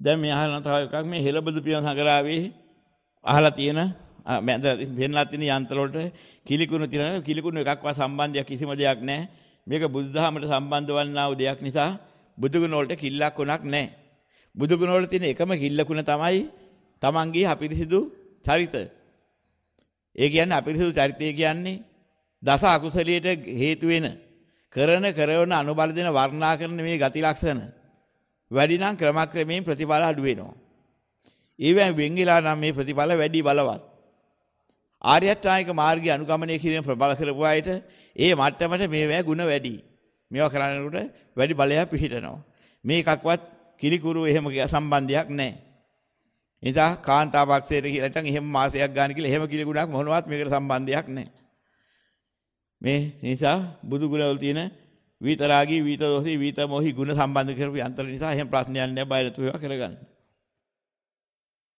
දැන් මේ අහලා තව එකක් මේ හෙළබදු පියන සංග්‍රහයේ අහලා තියෙන මැද වෙන්නලා තියෙන යන්ත්‍ර වලට කිලිකුණු තියෙන කිලිකුණු එකක්වත් සම්බන්ධයක් කිසිම දෙයක් නැහැ. මේක බුදුදහමට සම්බන්ධ වන්නා වූ දෙයක් නිසා බුදුගුණ වලට කිල්ලක් උණක් නැහැ. බුදුගුණ වල තියෙන එකම කිල්ලකුණ තමයි තමන්ගේ අපිරිසිදු චරිත. ඒ කියන්නේ අපිරිසිදු චරිතය කියන්නේ දස අකුසලයට හේතු වෙන කරන අනුබල දෙන වර්ණනා කරන මේ ගති ලක්ෂණ වැඩි නම් ක්‍රමක්‍රමයෙන් ප්‍රතිඵල අඩු වෙනවා. ඒවෙන් වෙන්ගිලා නම් මේ ප්‍රතිඵල වැඩි බලවත්. ආර්ය අෂ්ටාංගික මාර්ගය අනුගමනය කිරීම ප්‍රබල කරපු අයට ඒ මට්ටමට මේවැ ಗುಣ වැඩි. මේවා කරනකොට වැඩි බලයක් පිහිටනවා. මේකක්වත් කිලිකුරු එහෙම සම්බන්ධයක් නැහැ. එදා කාන්තාවක්සේට කියලා හිටන් එහෙම මාසයක් ගන්න කියලා එහෙම කිලිකුණක් මොනවත් මේකට සම්බන්ධයක් නැහැ. මේ නිසා බුදු ගුණ වල තියෙන විතරාගී විතදෝසී විතමෝහි ගුණ සම්බන්ධ කරපු යන්ත්‍ර නිසා එහෙම ප්‍රශ්නයක් නැහැ බය නැතුව ඒවා කරගන්න.